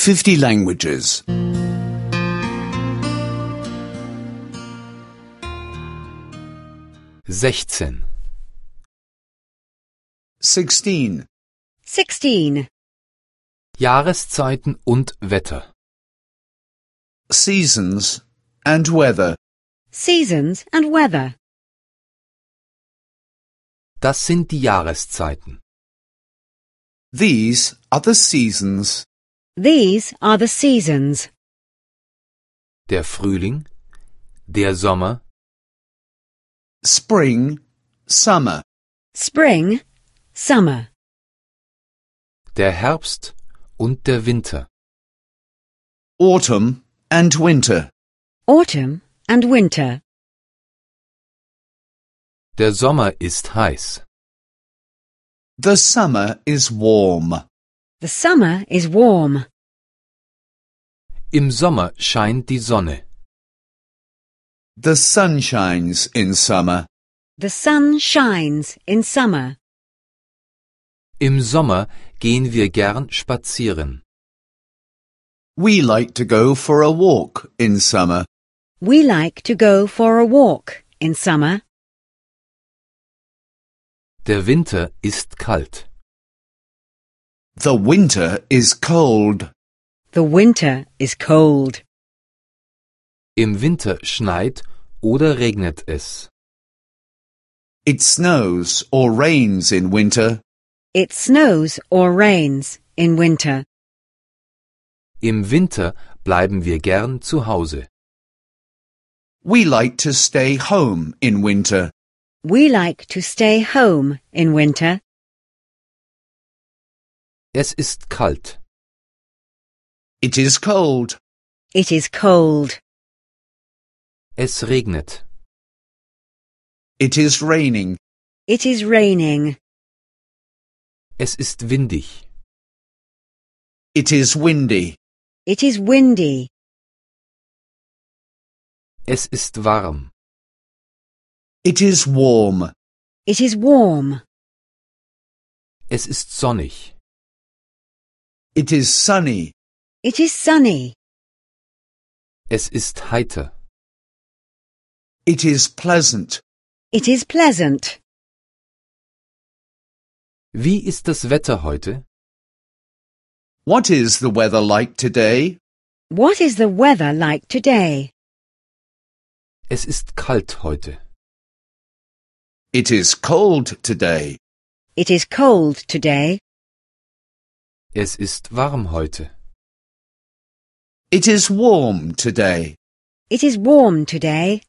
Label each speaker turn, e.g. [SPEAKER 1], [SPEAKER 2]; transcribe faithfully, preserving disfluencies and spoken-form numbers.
[SPEAKER 1] fifty languages.
[SPEAKER 2] sechzehn.
[SPEAKER 1] Sixteen.
[SPEAKER 3] Sixteen.
[SPEAKER 2] Jahreszeiten und Wetter.
[SPEAKER 1] Seasons and weather.
[SPEAKER 3] Seasons and weather.
[SPEAKER 2] Das sind die Jahreszeiten.
[SPEAKER 1] These are the seasons.
[SPEAKER 3] These are the seasons.
[SPEAKER 2] Der Frühling, der Sommer,
[SPEAKER 1] Spring, summer.
[SPEAKER 3] Spring, summer.
[SPEAKER 2] der Herbst und der Winter.
[SPEAKER 1] Autumn and winter.
[SPEAKER 3] Autumn and winter.
[SPEAKER 2] Der Sommer ist heiß.
[SPEAKER 1] The summer is warm.
[SPEAKER 3] The summer is warm.
[SPEAKER 2] Im Sommer scheint die Sonne.
[SPEAKER 1] The sun shines in summer.
[SPEAKER 3] The sun shines in summer.
[SPEAKER 2] Im Sommer gehen wir gern spazieren.
[SPEAKER 1] We like to go for a walk in summer.
[SPEAKER 3] We like to go for a walk in summer.
[SPEAKER 2] Der Winter ist kalt.
[SPEAKER 1] The winter is cold.
[SPEAKER 3] The winter is cold.
[SPEAKER 2] Im Winter schneit oder regnet es.
[SPEAKER 1] It snows or rains in winter.
[SPEAKER 3] It snows or rains in winter.
[SPEAKER 2] Im Winter bleiben wir gern zu Hause.
[SPEAKER 1] We like to stay home in winter.
[SPEAKER 3] We like to stay home in winter.
[SPEAKER 2] Es ist kalt.
[SPEAKER 1] It is cold.
[SPEAKER 3] It is cold.
[SPEAKER 2] Es regnet.
[SPEAKER 1] It is raining.
[SPEAKER 3] It is raining.
[SPEAKER 2] Es ist windig.
[SPEAKER 1] It is windy.
[SPEAKER 3] It is windy.
[SPEAKER 2] Es ist warm.
[SPEAKER 1] It is warm.
[SPEAKER 3] It is warm.
[SPEAKER 2] Es ist sonnig.
[SPEAKER 1] It is sunny.
[SPEAKER 3] It is sunny.
[SPEAKER 2] Es ist heiter.
[SPEAKER 1] It is pleasant.
[SPEAKER 3] It is pleasant.
[SPEAKER 2] Wie ist das Wetter heute?
[SPEAKER 1] What is the weather like today?
[SPEAKER 3] What is the weather like today?
[SPEAKER 2] Es ist kalt heute.
[SPEAKER 1] It is cold today.
[SPEAKER 3] It is cold today.
[SPEAKER 2] Es ist warm heute.
[SPEAKER 1] It is warm today.
[SPEAKER 3] It is warm today.